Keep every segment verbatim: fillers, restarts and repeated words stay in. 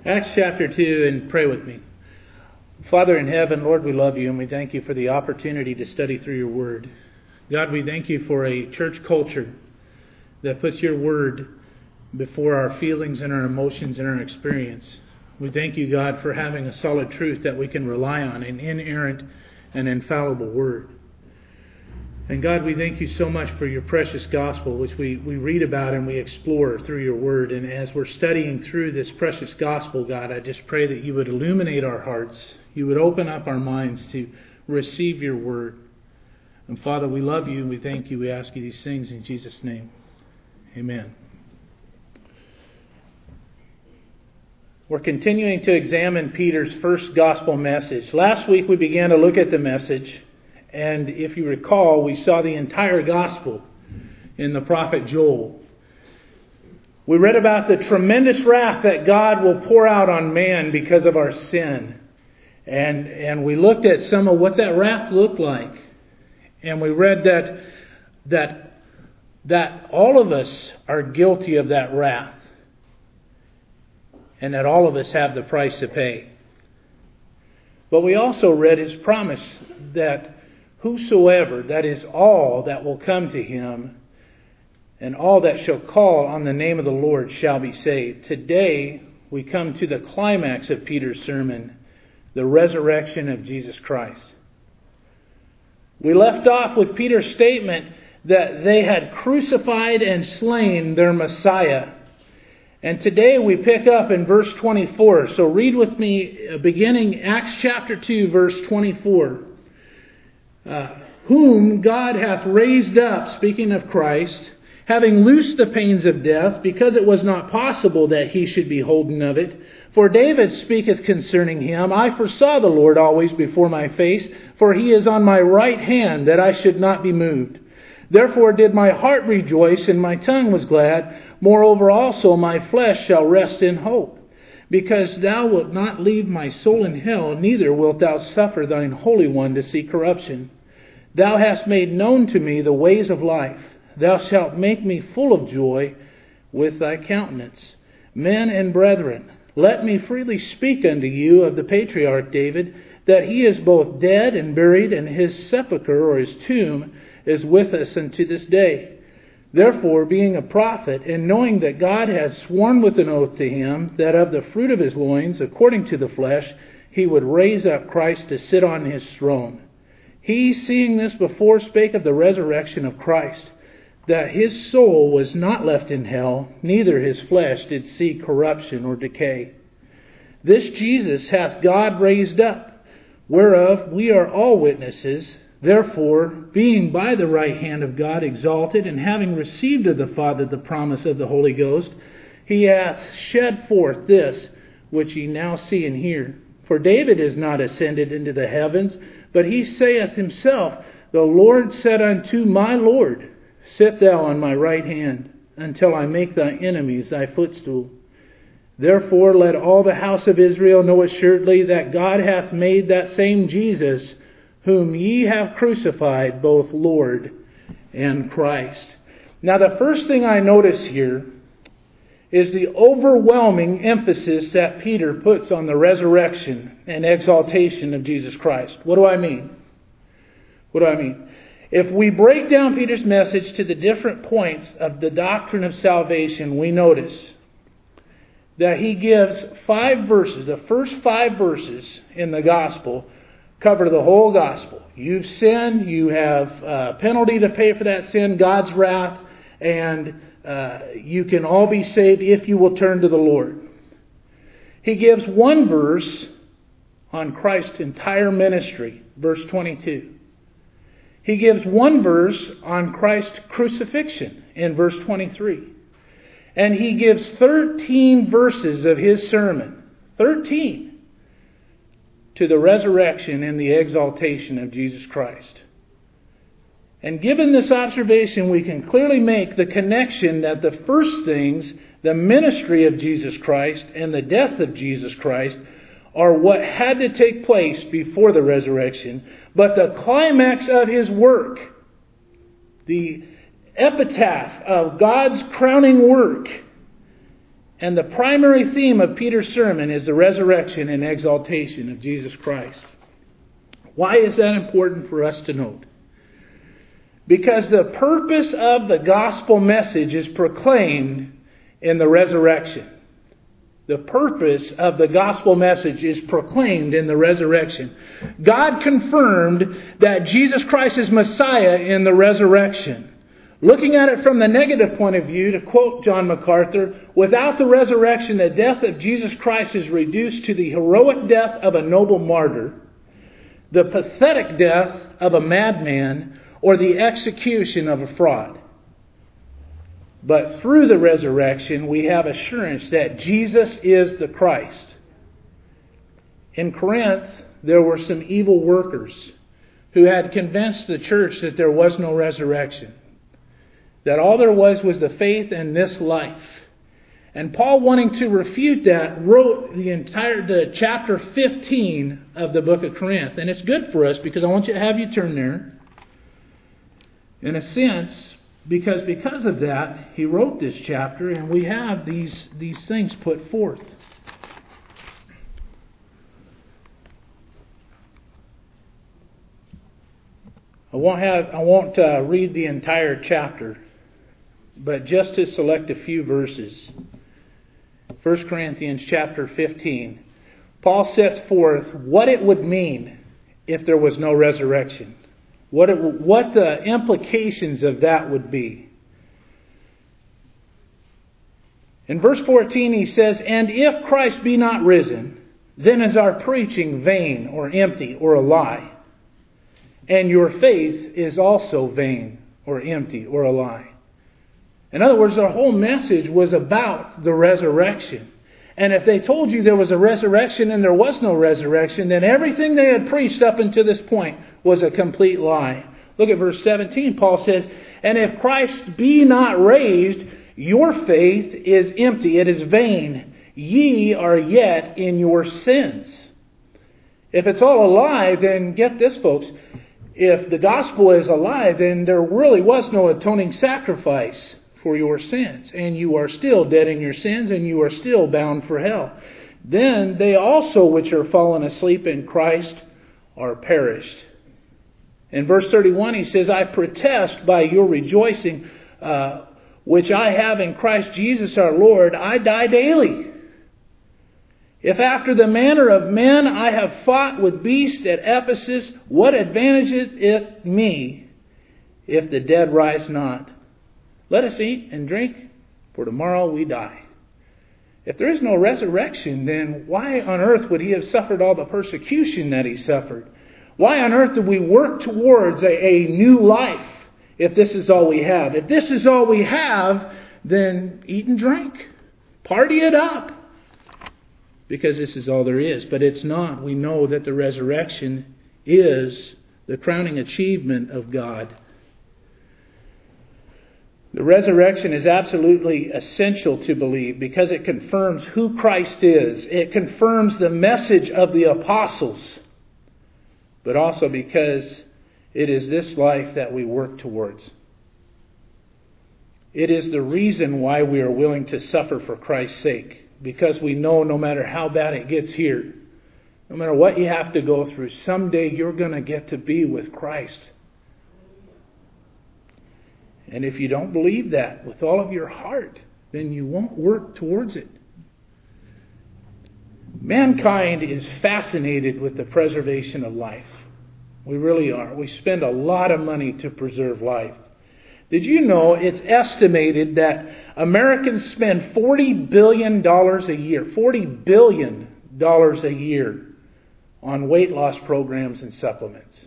Acts chapter two, and pray with me. Father in heaven, Lord, we love you, and we thank you for the opportunity to study through your word. God, we thank you for a church culture that puts your word before our feelings and our emotions and our experience. We thank you, God, for having a solid truth that we can rely on, an inerrant and infallible word. And God, we thank you so much for your precious gospel, which we, we read about and we explore through your word. And as we're studying through this precious gospel, God, I just pray that you would illuminate our hearts. You would open up our minds to receive your word. And Father, we love you and we thank you. We ask you these things in Jesus' name. Amen. We're continuing to examine Peter's first gospel message. Last week we began to look at the message. And if you recall, we saw the entire gospel in the prophet Joel. We read about the tremendous wrath that God will pour out on man because of our sin. And, and we looked at some of what that wrath looked like. And we read that, that, that all of us are guilty of that wrath. And that all of us have the price to pay. But we also read his promise that whosoever, that is all that will come to him, and all that shall call on the name of the Lord shall be saved. Today, we come to the climax of Peter's sermon, the resurrection of Jesus Christ. We left off with Peter's statement that they had crucified and slain their Messiah. And today we pick up in verse twenty-four. So read with me, beginning Acts chapter two, verse twenty-four. Uh, whom God hath raised up, speaking of Christ, having loosed the pains of death, because it was not possible that he should be holden of it. For David speaketh concerning him, I foresaw the Lord always before my face, for he is on my right hand, that I should not be moved. Therefore did my heart rejoice, and my tongue was glad. Moreover also my flesh shall rest in hope. Because thou wilt not leave my soul in hell, neither wilt thou suffer thine Holy One to see corruption. Thou hast made known to me the ways of life. Thou shalt make me full of joy with thy countenance. Men and brethren, let me freely speak unto you of the patriarch David, that he is both dead and buried, and his sepulchre or his tomb is with us unto this day. Therefore, being a prophet, and knowing that God had sworn with an oath to him, that of the fruit of his loins, according to the flesh, he would raise up Christ to sit on his throne. He, seeing this before, spake of the resurrection of Christ, that his soul was not left in hell, neither his flesh did see corruption or decay. This Jesus hath God raised up, whereof we are all witnesses. Therefore, being by the right hand of God exalted, and having received of the Father the promise of the Holy Ghost, he hath shed forth this which ye now see and hear. For David is not ascended into the heavens, but he saith himself, The Lord said unto my Lord, Sit thou on my right hand, until I make thy enemies thy footstool. Therefore let all the house of Israel know assuredly that God hath made that same Jesus, whom ye have crucified, both Lord and Christ. Now the first thing I notice here is the overwhelming emphasis that Peter puts on the resurrection and exaltation of Jesus Christ. What do I mean? What do I mean? If we break down Peter's message to the different points of the doctrine of salvation, we notice that he gives five verses. The first five verses in the gospel cover the whole gospel. You've sinned, you have a penalty to pay for that sin, God's wrath, and uh, you can all be saved if you will turn to the Lord. He gives one verse on Christ's entire ministry, verse twenty-two. He gives one verse on Christ's crucifixion in verse twenty-three. And he gives thirteen verses of his sermon, thirteen, to the resurrection and the exaltation of Jesus Christ. And given this observation, we can clearly make the connection that the first things, the ministry of Jesus Christ and the death of Jesus Christ, are what had to take place before the resurrection. But the climax of his work, the epitaph of God's crowning work, And the primary theme of Peter's sermon is the resurrection and exaltation of Jesus Christ. Why is that important for us to note? Because the purpose of the gospel message is proclaimed in the resurrection. The purpose of the gospel message is proclaimed in the resurrection. God confirmed that Jesus Christ is Messiah in the resurrection. Looking at it from the negative point of view, to quote John MacArthur, without the resurrection, the death of Jesus Christ is reduced to the heroic death of a noble martyr, the pathetic death of a madman, or the execution of a fraud. But through the resurrection, we have assurance that Jesus is the Christ. In Corinth, there were some evil workers who had convinced the church that there was no resurrection, that all there was was the faith in this life. And Paul, wanting to refute that, wrote the entire the chapter fifteen of the book of Corinth. And it's good for us because I want you to have you turn there. In a sense, because because of that, he wrote this chapter, and we have these these things put forth. I won't have I won't uh, read the entire chapter, but just to select a few verses. First Corinthians chapter fifteen. Paul sets forth what it would mean if there was no resurrection. What it, what the implications of that would be. In verse fourteen he says, "And if Christ be not risen, then is our preaching vain or empty or a lie. And your faith is also vain or empty or a lie." In other words, their whole message was about the resurrection. And if they told you there was a resurrection and there was no resurrection, then everything they had preached up until this point was a complete lie. Look at verse seventeen. Paul says, "And if Christ be not raised, your faith is empty, it is vain. Ye are yet in your sins." If it's all a lie, then get this, folks. If the gospel is a lie, then there really was no atoning sacrifice for your sins. And you are still dead in your sins, and you are still bound for hell. Then they also which are fallen asleep in Christ are perished. In verse thirty-one he says, "I protest by your rejoicing, uh, which I have in Christ Jesus our Lord, I die daily. If after the manner of men I have fought with beasts at Ephesus, what advantageth it me if the dead rise not? Let us eat and drink, for tomorrow we die." If there is no resurrection, then why on earth would he have suffered all the persecution that he suffered? Why on earth do we work towards a, a new life if this is all we have? If this is all we have, then eat and drink. Party it up. Because this is all there is. But it's not. We know that the resurrection is the crowning achievement of God. The resurrection is absolutely essential to believe because it confirms who Christ is. It confirms the message of the apostles. But also because it is this life that we work towards. It is the reason why we are willing to suffer for Christ's sake. Because we know no matter how bad it gets here, no matter what you have to go through, someday you're going to get to be with Christ. And if you don't believe that with all of your heart, then you won't work towards it. Mankind is fascinated with the preservation of life. We really are. We spend a lot of money to preserve life. Did you know it's estimated that Americans spend forty billion dollars a year, forty billion dollars a year on weight loss programs and supplements?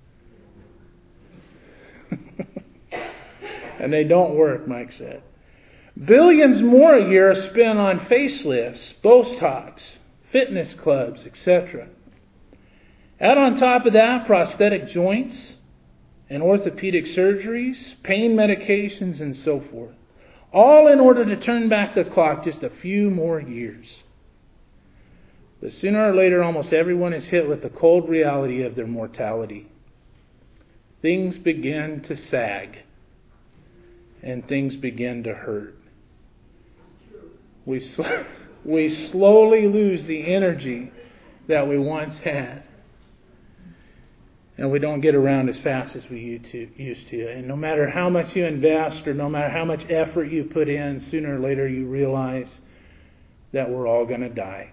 And they don't work, Mike said. Billions more a year are spent on facelifts, Botox, fitness clubs, et cetera. Add on top of that prosthetic joints and orthopedic surgeries, pain medications, and so forth. All in order to turn back the clock just a few more years. But sooner or later, almost everyone is hit with the cold reality of their mortality. Things begin to sag. And things begin to hurt. we sl- we slowly lose the energy that we once had. And we don't get around as fast as we used to. And no matter how much you invest or no matter how much effort you put in, sooner or later you realize that we're all going to die.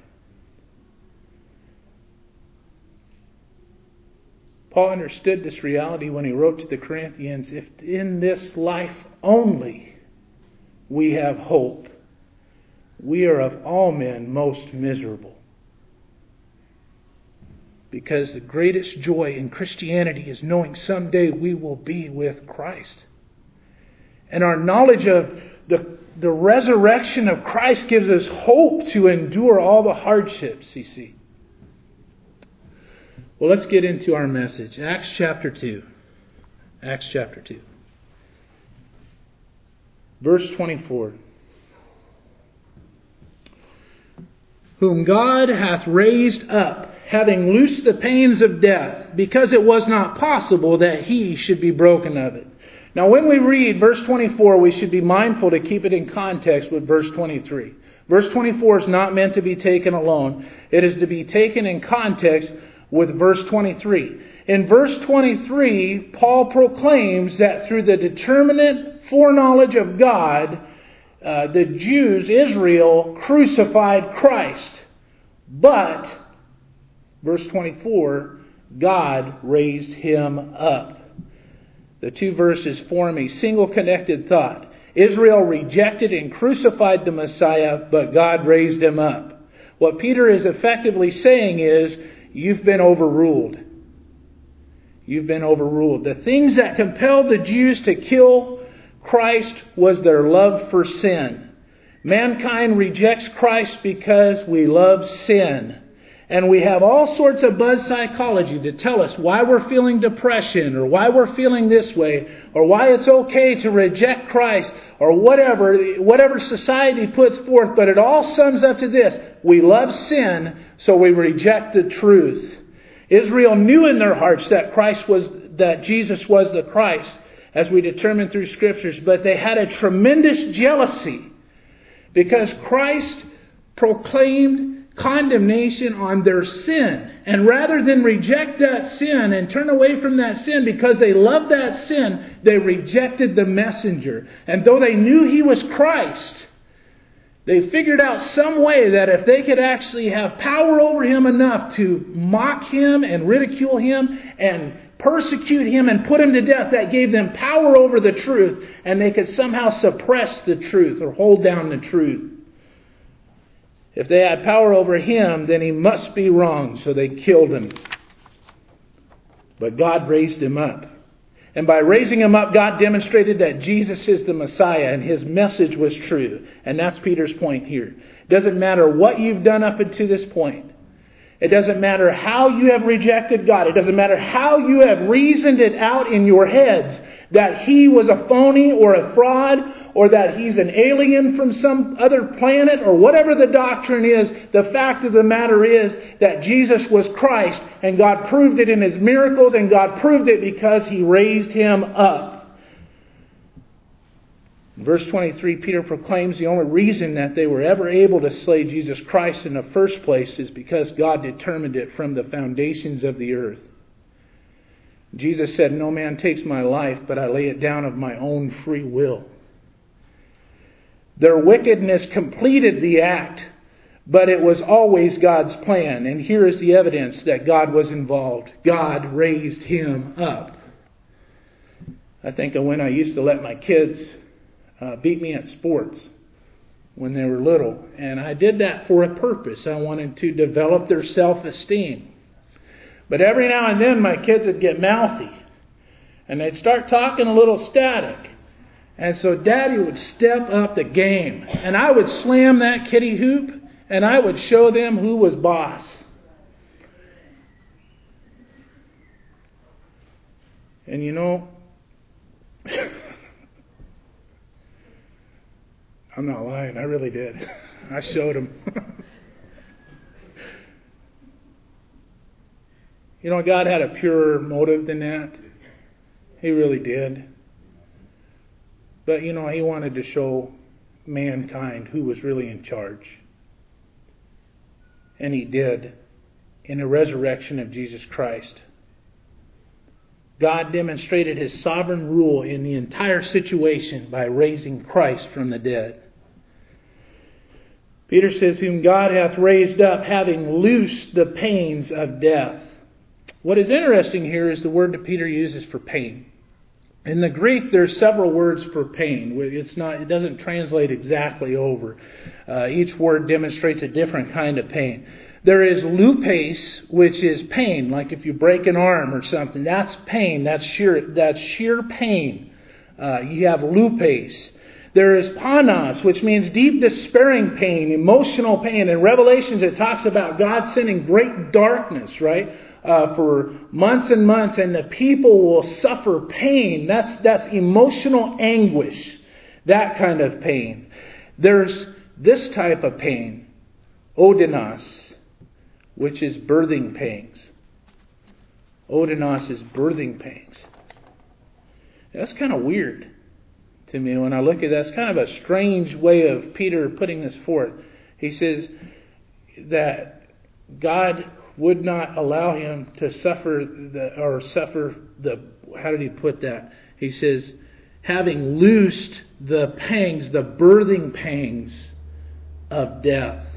Paul understood this reality when he wrote to the Corinthians, if in this life only we have hope, we are of all men most miserable. Because the greatest joy in Christianity is knowing someday we will be with Christ. And our knowledge of the, the resurrection of Christ gives us hope to endure all the hardships, you see. Well, let's get into our message. Acts chapter two. Acts chapter two. Verse twenty-four. Whom God hath raised up, having loosed the pains of death, because it was not possible that he should be broken of it. Now when we read verse twenty-four, we should be mindful to keep it in context with verse twenty-three. Verse twenty-four is not meant to be taken alone. It is to be taken in context with verse twenty-three. In verse twenty-three, Paul proclaims that through the determinate foreknowledge of God, uh, the Jews, Israel, crucified Christ. But verse twenty-four, God raised him up. The two verses form a single connected thought. Israel rejected and crucified the Messiah, but God raised him up. What Peter is effectively saying is, you've been overruled. You've been overruled. The things that compelled the Jews to kill Christ was their love for sin. Mankind rejects Christ because we love sin. And we have all sorts of buzz psychology to tell us why we're feeling depression or why we're feeling this way or why it's okay to reject Christ or whatever, whatever society puts forth. But it all sums up to this. We love sin, so we reject the truth. Israel knew in their hearts that Christ was, that Jesus was the Christ, as we determine through Scriptures. But they had a tremendous jealousy because Christ proclaimed condemnation on their sin. And rather than reject that sin and turn away from that sin because they loved that sin, they rejected the messenger. And though they knew he was Christ, they figured out some way that if they could actually have power over him enough to mock him and ridicule him and persecute him and put him to death, that gave them power over the truth, and they could somehow suppress the truth or hold down the truth. If they had power over him, then he must be wrong, so they killed him. But God raised him up. And by raising him up, God demonstrated that Jesus is the Messiah and his message was true. And that's Peter's point here. It doesn't matter what you've done up until this point. It doesn't matter how you have rejected God. It doesn't matter how you have reasoned it out in your heads that he was a phony or a fraud or that he's an alien from some other planet or whatever the doctrine is. The fact of the matter is that Jesus was Christ, and God proved it in his miracles, and God proved it because he raised him up. In verse twenty-three, Peter proclaims the only reason that they were ever able to slay Jesus Christ in the first place is because God determined it from the foundations of the earth. Jesus said, "No man takes my life, but I lay it down of my own free will." Their wickedness completed the act, but it was always God's plan. And here is the evidence that God was involved. God raised him up. I think of when I used to let my kids uh, beat me at sports when they were little. And I did that for a purpose. I wanted to develop their self-esteem. But every now and then my kids would get mouthy. And they'd start talking a little static. And so Daddy would step up the game. And I would slam that kitty hoop. And I would show them who was boss. And you know, I'm not lying. I really did. I showed them. You know, God had a purer motive than that. He really did. But, you know, he wanted to show mankind who was really in charge. And He did in the resurrection of Jesus Christ. God demonstrated His sovereign rule in the entire situation by raising Christ from the dead. Peter says, whom God hath raised up, having loosed the pains of death. What is interesting here is the word that Peter uses for pain. In the Greek, there's several words for pain. It's not, it doesn't translate exactly over. Uh, each word demonstrates a different kind of pain. There is lupes, which is pain, like if you break an arm or something. That's pain. That's sheer, that's sheer pain. Uh, you have lupes. There is panos, which means deep despairing pain, emotional pain. In Revelations, it talks about God sending great darkness, right? Uh, for months and months, and the people will suffer pain. That's that's emotional anguish, that kind of pain. There's this type of pain, odinos, which is birthing pangs. Odinos is birthing pangs. That's kind of weird to me when I look at that. It's kind of a strange way of Peter putting this forth. He says that God would not allow him to suffer the, or suffer the, how did he put that? He says, having loosed the pangs, the birthing pangs of death.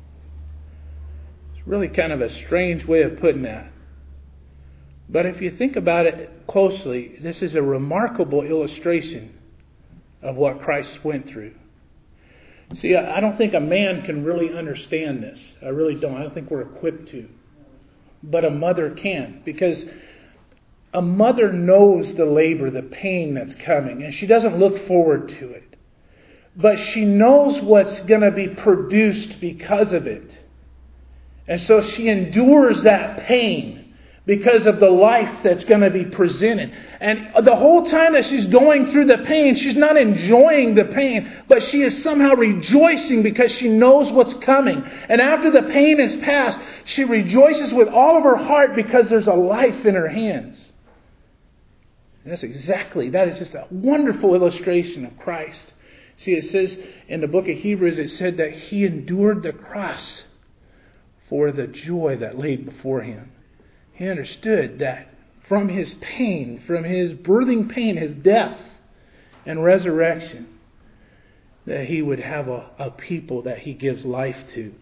It's really kind of a strange way of putting that. But if you think about it closely, this is a remarkable illustration of what Christ went through. See, I don't think a man can really understand this. I really don't. I don't think we're equipped to. But a mother can, because a mother knows the labor, the pain that's coming, and she doesn't look forward to it. But she knows what's going to be produced because of it. And so she endures that pain because of the life that's going to be presented. And the whole time that she's going through the pain, she's not enjoying the pain, but she is somehow rejoicing because she knows what's coming. And after the pain is past, she rejoices with all of her heart because there's a life in her hands. And that's exactly, that is just a wonderful illustration of Christ. See, it says in the book of Hebrews, it said that He endured the cross for the joy that laid before Him. He understood that from His pain, from His birthing pain, His death and resurrection, that He would have a, a people that He gives life to.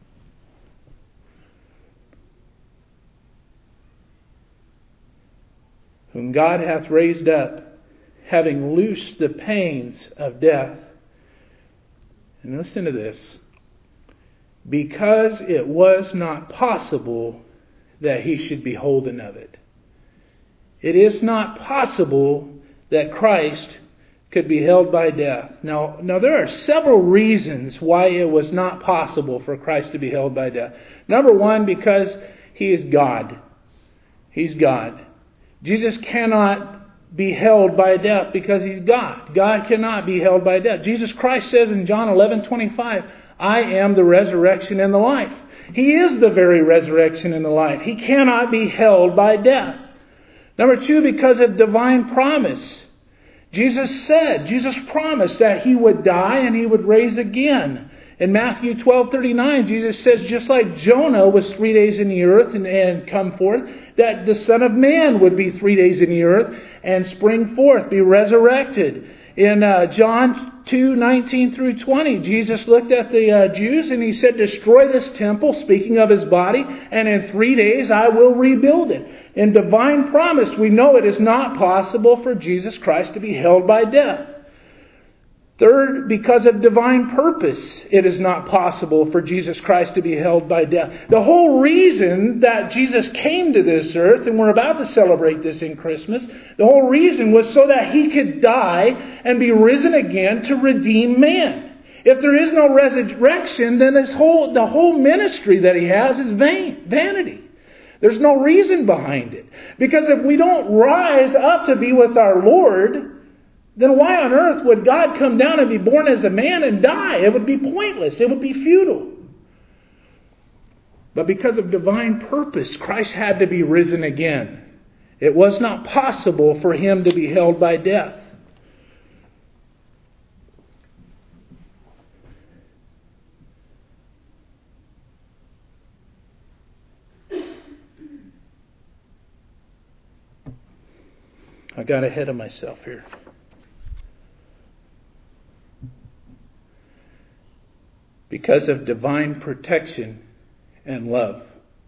Whom God hath raised up, having loosed the pains of death. And listen to this. Because it was not possible that He should be holden of it. It is not possible that Christ could be held by death. Now, now there are several reasons why it was not possible for Christ to be held by death. Number one, because He is God. He's God. Jesus cannot be held by death because He's God. God cannot be held by death. Jesus Christ says in John eleven twenty-five, I am the resurrection and the life. He is the very resurrection and the life. He cannot be held by death. Number two, because of divine promise. Jesus said, Jesus promised that He would die and He would raise again. In Matthew twelve thirty-nine, Jesus says, just like Jonah was three days in the earth and, and come forth, that the Son of Man would be three days in the earth and spring forth, be resurrected. In uh, John two nineteen through twenty, Jesus looked at the uh, Jews and He said, destroy this temple, speaking of His body, and in three days I will rebuild it. In divine promise, we know it is not possible for Jesus Christ to be held by death. Third, because of divine purpose, it is not possible for Jesus Christ to be held by death. The whole reason that Jesus came to this earth, and we're about to celebrate this in Christmas, the whole reason was so that He could die and be risen again to redeem man. If there is no resurrection, then this whole the whole ministry that He has is vain, vanity. There's no reason behind it. Because if we don't rise up to be with our Lord, then why on earth would God come down and be born as a man and die? It would be pointless. It would be futile. But because of divine purpose, Christ had to be risen again. It was not possible for Him to be held by death. I got ahead of myself here. Because of divine protection and love.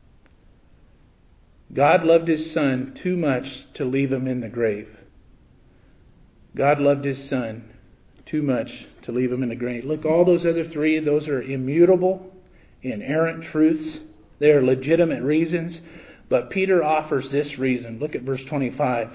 God loved His Son too much to leave Him in the grave. God loved His Son too much to leave Him in the grave. Look, all those other three, those are immutable, inerrant truths. They are legitimate reasons. But Peter offers this reason. Look at verse twenty-five.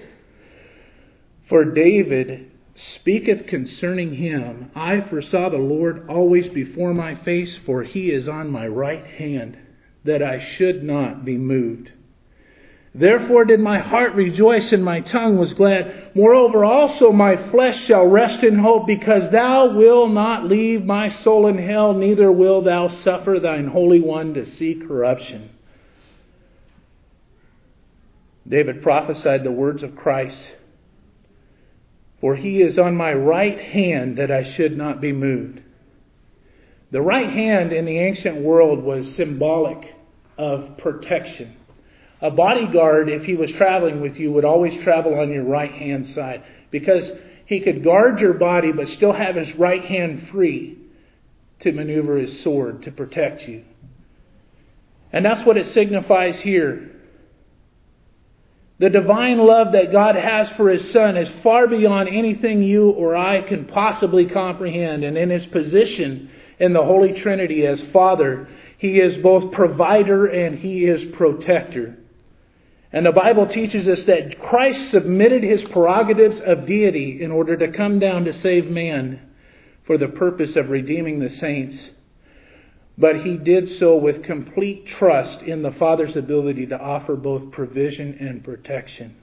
For David speaketh concerning Him, I foresaw the Lord always before my face, for He is on my right hand, that I should not be moved. Therefore did my heart rejoice, and my tongue was glad. Moreover also my flesh shall rest in hope, because Thou wilt not leave my soul in hell, neither wilt Thou suffer Thine Holy One to see corruption. David prophesied the words of Christ. For He is on my right hand, that I should not be moved. The right hand in the ancient world was symbolic of protection. A bodyguard, if he was traveling with you, would always travel on your right hand side, because he could guard your body but still have his right hand free to maneuver his sword to protect you. And that's what it signifies here. The divine love that God has for His Son is far beyond anything you or I can possibly comprehend. And in His position in the Holy Trinity as Father, He is both provider and He is protector. And the Bible teaches us that Christ submitted His prerogatives of deity in order to come down to save man for the purpose of redeeming the saints. But He did so with complete trust in the Father's ability to offer both provision and protection.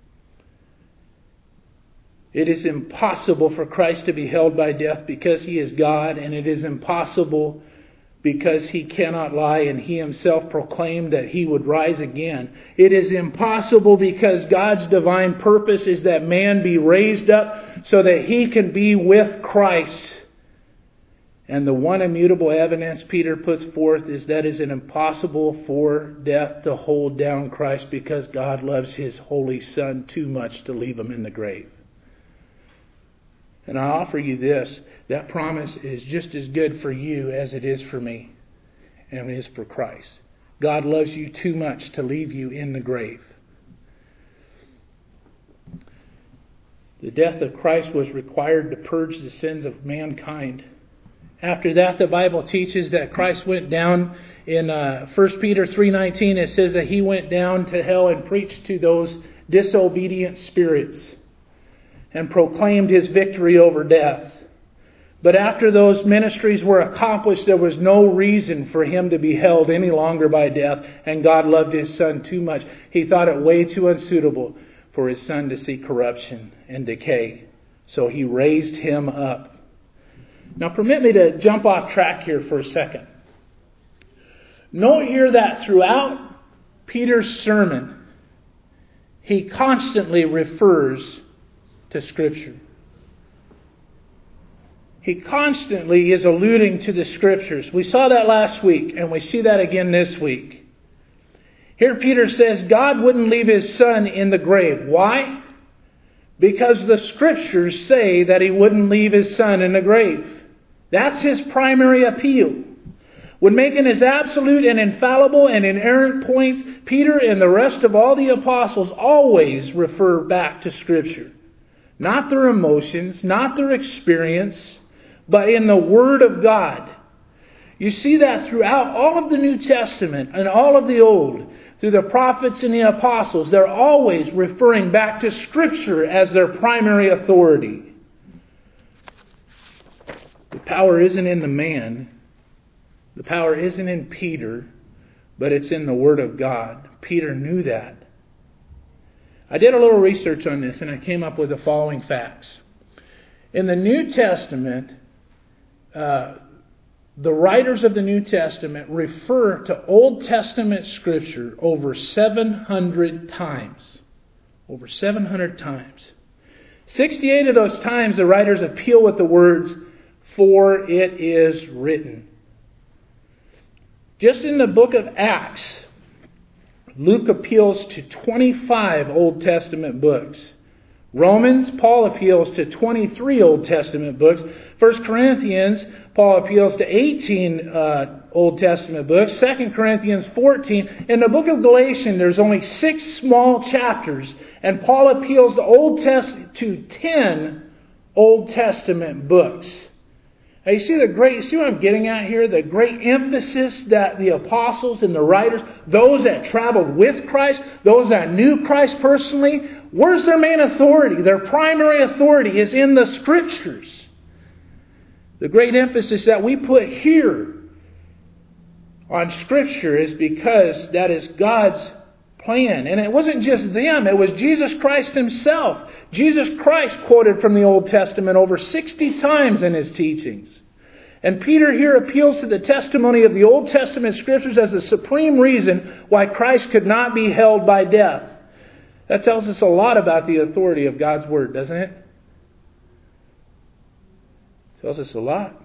It is impossible for Christ to be held by death because He is God, and it is impossible because He cannot lie, and He Himself proclaimed that He would rise again. It is impossible because God's divine purpose is that man be raised up so that he can be with Christ. And the one immutable evidence Peter puts forth is that it is impossible for death to hold down Christ, because God loves His holy Son too much to leave Him in the grave. And I offer you this, that promise is just as good for you as it is for me, and it is for Christ. God loves you too much to leave you in the grave. The death of Christ was required to purge the sins of mankind. After that, the Bible teaches that Christ went down in uh, First Peter three nineteen. It says that He went down to hell and preached to those disobedient spirits and proclaimed His victory over death. But after those ministries were accomplished, there was no reason for Him to be held any longer by death. And God loved His Son too much. He thought it way too unsuitable for His Son to see corruption and decay. So He raised Him up. Now permit me to jump off track here for a second. Note here that throughout Peter's sermon, he constantly refers to Scripture. He constantly is alluding to the Scriptures. We saw that last week, and we see that again this week. Here Peter says God wouldn't leave His Son in the grave. Why? Because the Scriptures say that He wouldn't leave His Son in the grave. That's His primary appeal. When making His absolute and infallible and inerrant points, Peter and the rest of all the apostles always refer back to Scripture. Not their emotions, not their experience, but in the Word of God. You see that throughout all of the New Testament and all of the Old. Through the prophets and the apostles, they're always referring back to Scripture as their primary authority. The power isn't in the man. The power isn't in Peter, but it's in the Word of God. Peter knew that. I did a little research on this, and I came up with the following facts. In the New Testament, uh, the writers of the New Testament refer to Old Testament Scripture over seven hundred times. Over seven hundred times. sixty-eight of those times the writers appeal with the words, "For it is written." Just in the book of Acts, Luke appeals to twenty-five Old Testament books Romans, Paul appeals to twenty-three Old Testament books. First Corinthians, Paul appeals to eighteen uh, Old Testament books. Second Corinthians, fourteen. In the book of Galatians, there's only six small chapters. And Paul appeals to Old Test to ten Old Testament books. Now you see the great, see what I'm getting at here? The great emphasis that the apostles and the writers, those that traveled with Christ, those that knew Christ personally, where's their main authority? Their primary authority is in the Scriptures. The great emphasis that we put here on Scripture is because that is God's plan. And it wasn't just them, it was Jesus Christ Himself. Jesus Christ quoted from the Old Testament over sixty times in His teachings. And Peter here appeals to the testimony of the Old Testament Scriptures as the supreme reason why Christ could not be held by death. That tells us a lot about the authority of God's Word, doesn't it? It tells us a lot.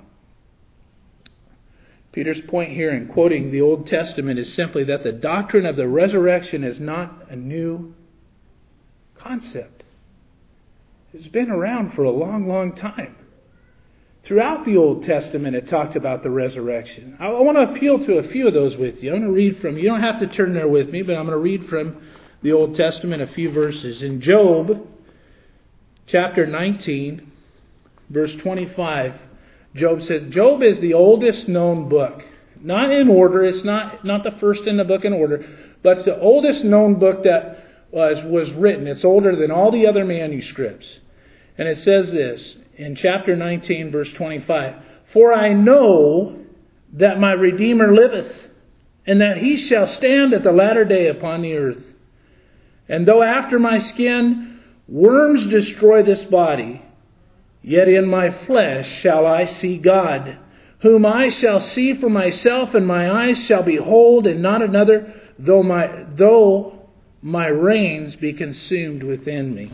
Peter's point here in quoting the Old Testament is simply that the doctrine of the resurrection is not a new concept. It's been around for a long, long time. Throughout the Old Testament, it talked about the resurrection. I want to appeal to a few of those with you. I'm going to read from, you don't have to turn there with me, but I'm going to read from the Old Testament a few verses. In Job, chapter nineteen, verse twenty-five, Job says, Job is the oldest known book. Not in order, it's not, not the first in the book in order, but it's the oldest known book that was, was written. It's older than all the other manuscripts. And it says this, in chapter nineteen, verse twenty-five, For I know that my Redeemer liveth, and that He shall stand at the latter day upon the earth. And though after my skin worms destroy this body, yet in my flesh shall I see God, whom I shall see for myself, and my eyes shall behold, and not another, though my though my reins be consumed within me.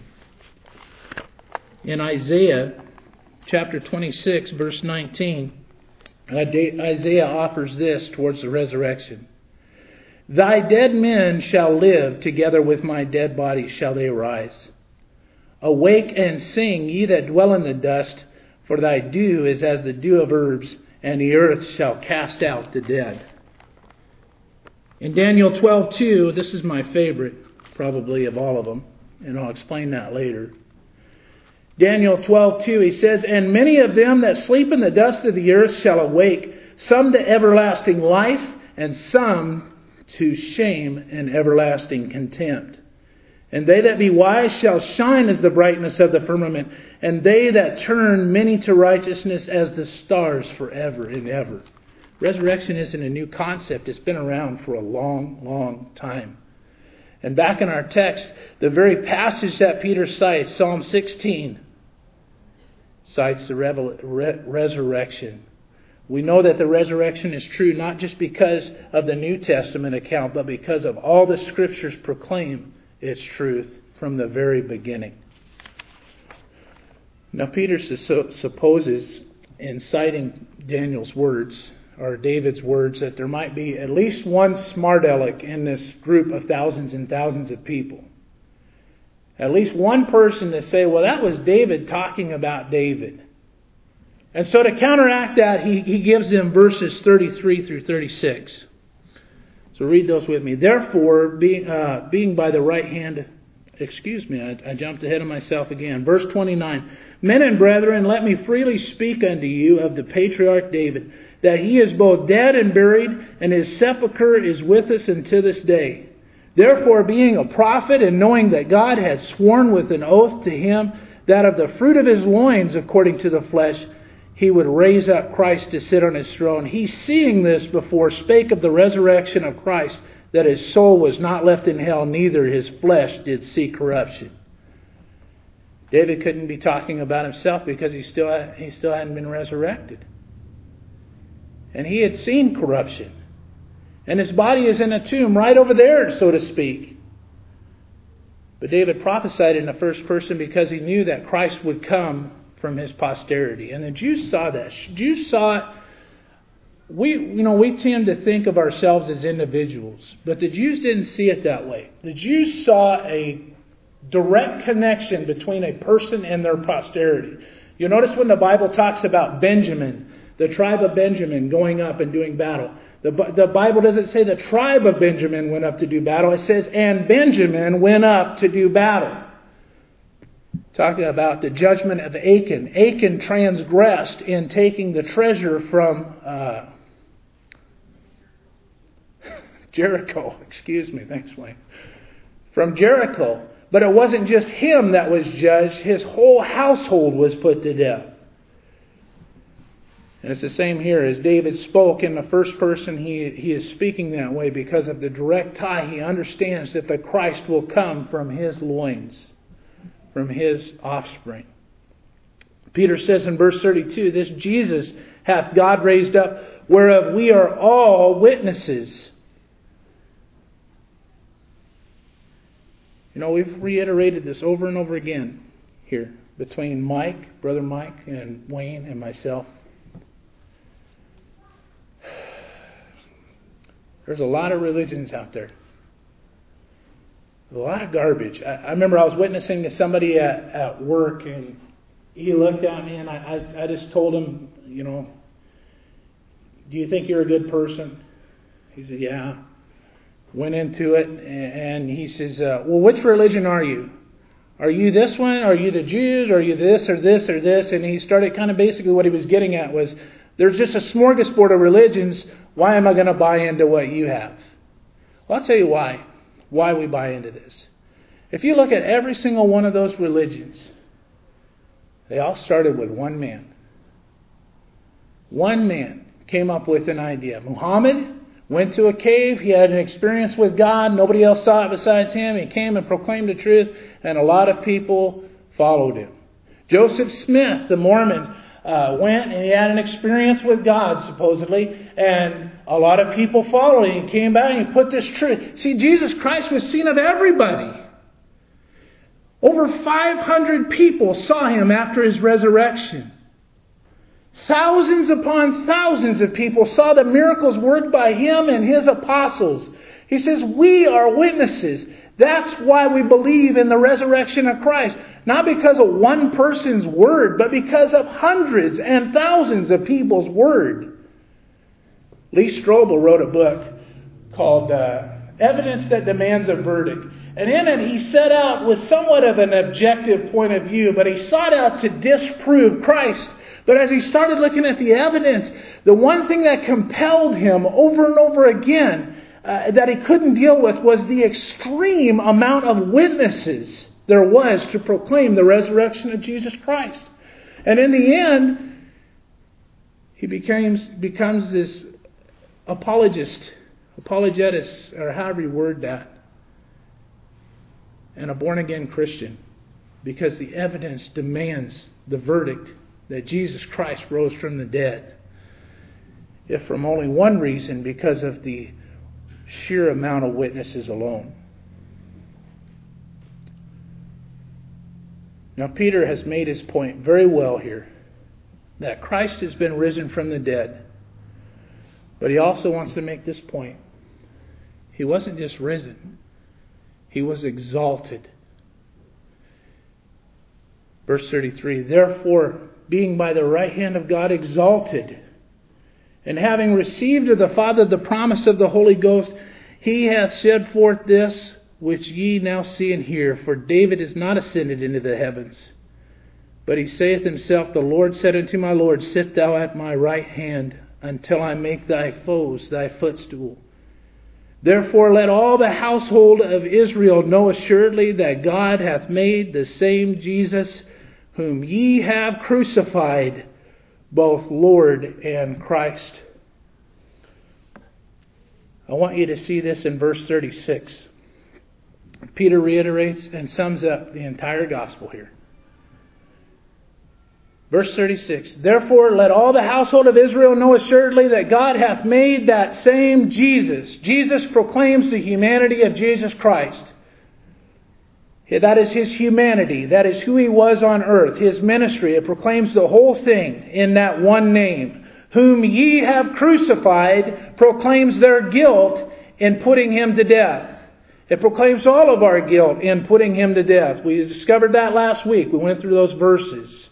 In Isaiah chapter twenty-six, verse nineteen, Isaiah offers this towards the resurrection. Thy dead men shall live, together with my dead body shall they rise. Awake and sing, ye that dwell in the dust, for thy dew is as the dew of herbs, and the earth shall cast out the dead. In Daniel twelve two, this is my favorite, probably of all of them, and I'll explain that later. Daniel twelve two, he says, And many of them that sleep in the dust of the earth shall awake, some to everlasting life, and some to shame and everlasting contempt. And they that be wise shall shine as the brightness of the firmament, and they that turn many to righteousness as the stars forever and ever. Resurrection isn't a new concept. It's been around for a long, long time. And back in our text, the very passage that Peter cites, Psalm sixteen, cites the revel- re- resurrection. We know that the resurrection is true not just because of the New Testament account, but because of all the Scriptures proclaim its truth from the very beginning. Now Peter supposes, in citing Daniel's words, or David's words, that there might be at least one smart aleck in this group of thousands and thousands of people. At least one person to say, well, that was David talking about David. And so to counteract that, he, he gives them verses thirty-three through thirty-six. So read those with me. Therefore, being, uh, being by the right hand, excuse me, I, I jumped ahead of myself again. Verse twenty-nine. Men and brethren, let me freely speak unto you of the patriarch David, that he is both dead and buried, and his sepulchre is with us unto this day. Therefore, being a prophet, and knowing that God had sworn with an oath to him, that of the fruit of his loins, according to the flesh, he would raise up Christ to sit on his throne. He, seeing this before, spake of the resurrection of Christ, that his soul was not left in hell, neither his flesh did see corruption. David couldn't be talking about himself because he still had, he still hadn't been resurrected. And he had seen corruption. And his body is in a tomb right over there, so to speak. But David prophesied in the first person because he knew that Christ would come from his posterity. And the Jews saw that. Jews saw it. We, you know, we tend to think of ourselves as individuals, but the Jews didn't see it that way. The Jews saw a Direct connection between a person and their posterity. You notice when the Bible talks about Benjamin, the tribe of Benjamin going up and doing battle. The, the Bible doesn't say the tribe of Benjamin went up to do battle. It says, and Benjamin went up to do battle. Talking about the judgment of Achan. Achan transgressed in taking the treasure from uh, Jericho. Excuse me. Thanks, Wayne. From Jericho. But it wasn't just him that was judged. His whole household was put to death. And it's the same here. As David spoke in the first person, he, he is speaking that way because of the direct tie. He understands that the Christ will come from his loins, from his offspring. Peter says in verse thirty-two, this Jesus hath God raised up, whereof we are all witnesses. You know, we've reiterated this over and over again here between Mike, Brother Mike, and Wayne and myself. There's a lot of religions out there. A lot of garbage. I, I remember I was witnessing to somebody at, at work, and he looked at me, and I, I, I just told him, you know, do you think you're a good person? He said, yeah. Went into it, and he says, uh, well, which religion are you? Are you this one? Are you the Jews? Are you this or this or this? And he started kind of basically what he was getting at was, there's just a smorgasbord of religions. Why am I going to buy into what you have? Well, I'll tell you why. Why we buy into this. If you look at every single one of those religions, they all started with one man. One man came up with an idea. Muhammad went to a cave. He had an experience with God. Nobody else saw it besides him. He came and proclaimed the truth, and a lot of people followed him. Joseph Smith, the Mormons, uh, went and he had an experience with God, supposedly, and a lot of people followed him. He came back and he put this truth. See, Jesus Christ was seen of everybody. Over five hundred people saw him after his resurrection. Thousands upon thousands of people saw the miracles worked by him and his apostles. He says, we are witnesses. That's why we believe in the resurrection of Christ. Not because of one person's word, but because of hundreds and thousands of people's word. Lee Strobel wrote a book called uh, Evidence That Demands a Verdict. And in it, he set out with somewhat of an objective point of view, but he sought out to disprove Christ. But as he started looking at the evidence, the one thing that compelled him over and over again uh, that he couldn't deal with was the extreme amount of witnesses there was to proclaim the resurrection of Jesus Christ. And in the end, he becomes, becomes this apologist, apologetist, or however you word that, and a born-again Christian, because the evidence demands the verdict that Jesus Christ rose from the dead. If from only one reason, because of the sheer amount of witnesses alone. Now, Peter has made his point very well here, that Christ has been risen from the dead. But he also wants to make this point. He wasn't just risen. He was exalted. Verse thirty-three, therefore, being by the right hand of God exalted, and having received of the Father the promise of the Holy Ghost, he hath shed forth this which ye now see and hear. For David is not ascended into the heavens, but he saith himself, the Lord said unto my Lord, sit thou at my right hand, until I make thy foes thy footstool. Therefore let all the household of Israel know assuredly that God hath made the same Jesus whom ye have crucified, both Lord and Christ. I want you to see this in verse thirty-six. Peter reiterates and sums up the entire gospel here. Verse thirty-six, therefore let all the household of Israel know assuredly that God hath made that same Jesus. Jesus proclaims the humanity of Jesus Christ. That is his humanity. That is who he was on earth. His ministry. It proclaims the whole thing in that one name. Whom ye have crucified proclaims their guilt in putting him to death. It proclaims all of our guilt in putting Him to death. We discovered that last week. We went through those verses.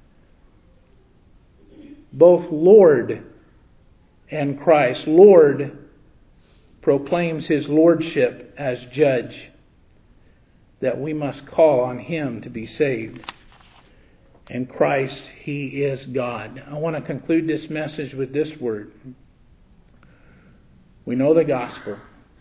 Both Lord and Christ. Lord proclaims His lordship as judge, that we must call on Him to be saved. And Christ, He is God. I want to conclude this message with this word. We know the gospel.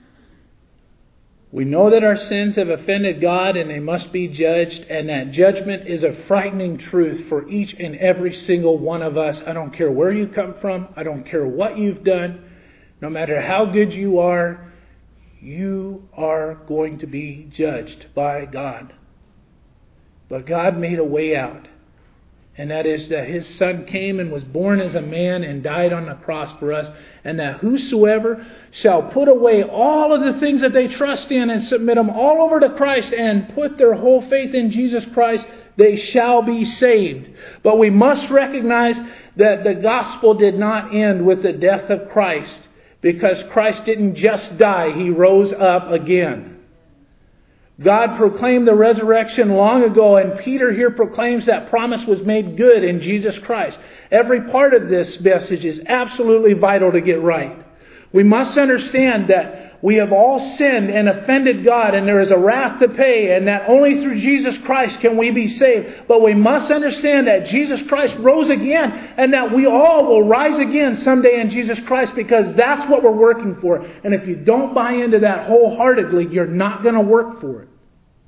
We know that our sins have offended God and they must be judged, and that judgment is a frightening truth for each and every single one of us. I don't care where you come from. I don't care what you've done. No matter how good you are, you are going to be judged by God. But God made a way out. And that is that His Son came and was born as a man and died on the cross for us. And that whosoever shall put away all of the things that they trust in and submit them all over to Christ and put their whole faith in Jesus Christ, they shall be saved. But we must recognize that the gospel did not end with the death of Christ, because Christ didn't just die, He rose up again. God proclaimed the resurrection long ago, and Peter here proclaims that promise was made good in Jesus Christ. Every part of this message is absolutely vital to get right. We must understand that we have all sinned and offended God, and there is a wrath to pay, and that only through Jesus Christ can we be saved. But we must understand that Jesus Christ rose again, and that we all will rise again someday in Jesus Christ, because that's what we're working for. And if you don't buy into that wholeheartedly, you're not going to work for it.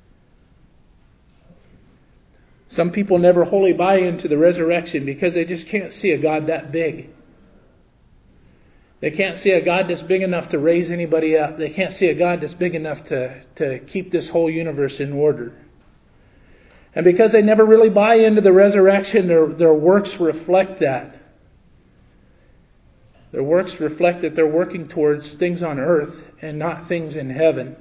Some people never wholly buy into the resurrection because they just can't see a God that big. They can't see a God that's big enough to raise anybody up. They can't see a God that's big enough to, to keep this whole universe in order. And because they never really buy into the resurrection, their, their works reflect that. Their works reflect that they're working towards things on earth and not things in heaven.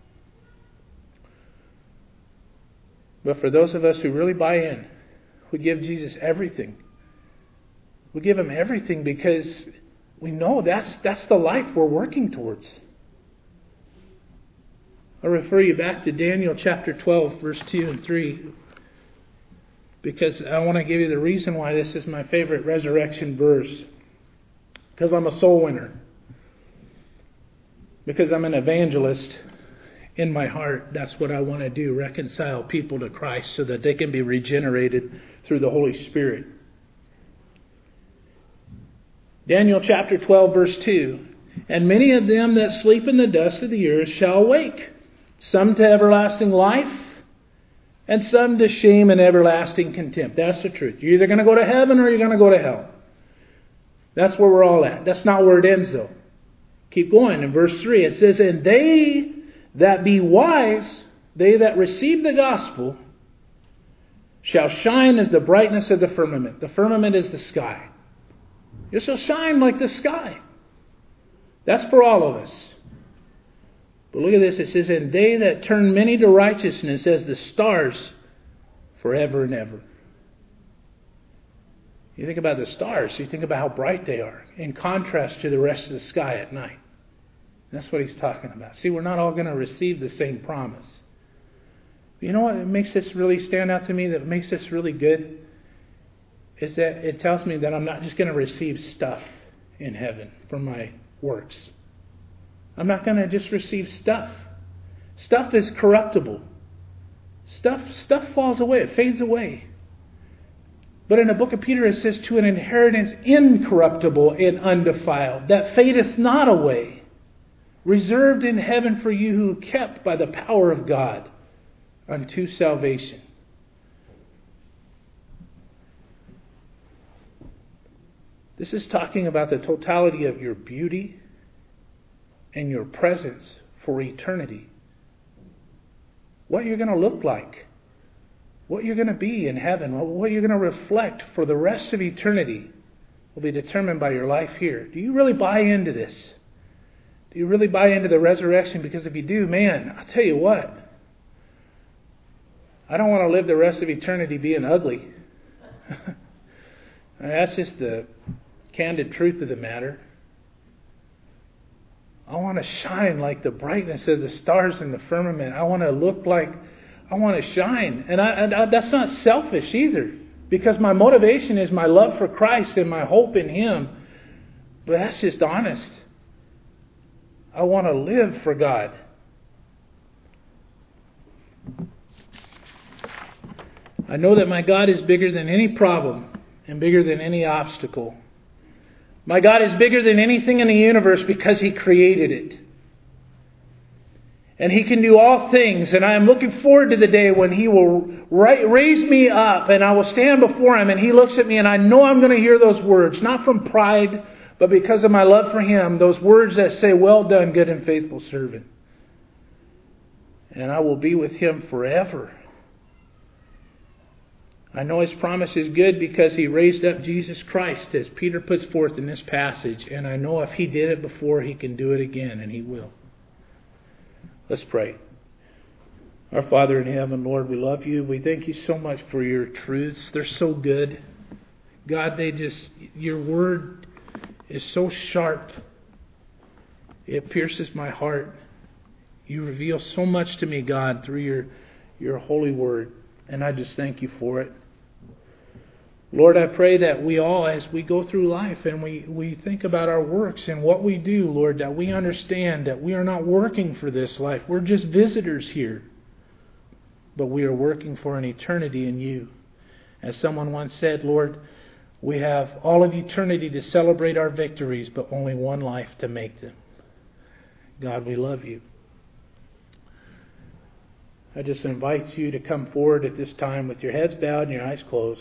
But for those of us who really buy in, we give Jesus everything. We give Him everything because we know that's that's the life we're working towards. I'll refer you back to Daniel chapter twelve, verse two and three, because I want to give you the reason why this is my favorite resurrection verse. Because I'm a soul winner. Because I'm an evangelist. In my heart, that's what I want to do, reconcile people to Christ so that they can be regenerated through the Holy Spirit. Daniel chapter twelve, verse two. And many of them that sleep in the dust of the earth shall awake, some to everlasting life, and some to shame and everlasting contempt. That's the truth. You're either going to go to heaven or you're going to go to hell. That's where we're all at. That's not where it ends, though. Keep going. In verse three, it says, And they that be wise, they that receive the gospel, shall shine as the brightness of the firmament. The firmament is the sky. You shall shine like the sky. That's for all of us. But look at this. It says, And they that turn many to righteousness as the stars forever and ever. You think about the stars, you think about how bright they are in contrast to the rest of the sky at night. That's what he's talking about. See, we're not all going to receive the same promise. But you know what makes this really stand out to me, that makes this really good? Is that it tells me that I'm not just going to receive stuff in heaven from my works. I'm not going to just receive stuff. Stuff is corruptible. Stuff, stuff falls away. It fades away. But in the book of Peter it says, to an inheritance incorruptible and undefiled, that fadeth not away, reserved in heaven for you who are kept by the power of God unto salvation. This is talking about the totality of your beauty and your presence for eternity. What you're going to look like. What you're going to be in heaven. What you're going to reflect for the rest of eternity will be determined by your life here. Do you really buy into this? Do you really buy into the resurrection? Because if you do, man, I'll tell you what. I don't want to live the rest of eternity being ugly. That's just the candid truth of the matter. I want to shine like the brightness of the stars in the firmament. I want to look like, I want to shine. And, I, and I, that's not selfish either, because my motivation is my love for Christ and my hope in Him. But that's just honest. I want to live for God. I know that my God is bigger than any problem and bigger than any obstacle. My God is bigger than anything in the universe because He created it. And He can do all things. And I am looking forward to the day when He will raise me up and I will stand before Him and He looks at me and I know I'm going to hear those words, not from pride, but because of my love for Him, those words that say, "Well done, good and faithful servant." And I will be with Him forever. I know His promise is good because He raised up Jesus Christ, as Peter puts forth in this passage. And I know if He did it before, He can do it again, and He will. Let's pray. Our Father in heaven, Lord, we love You. We thank You so much for Your truths. They're so good. God, they just, Your word is so sharp. It pierces my heart. You reveal so much to me, God, through Your, your holy word. And I just thank You for it. Lord, I pray that we all, as we go through life and we, we think about our works and what we do, Lord, that we understand that we are not working for this life. We're just visitors here. But we are working for an eternity in You. As someone once said, Lord, we have all of eternity to celebrate our victories, but only one life to make them. God, we love You. I just invite you to come forward at this time with your heads bowed and your eyes closed.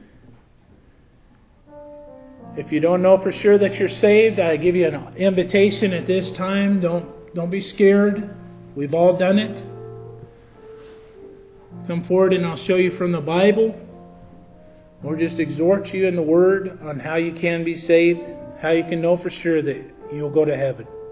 If you don't know for sure that you're saved, I give you an invitation at this time. Don't, don't be scared. We've all done it. Come forward and I'll show you from the Bible, or just exhort you in the Word on how you can be saved, how you can know for sure that you'll go to heaven.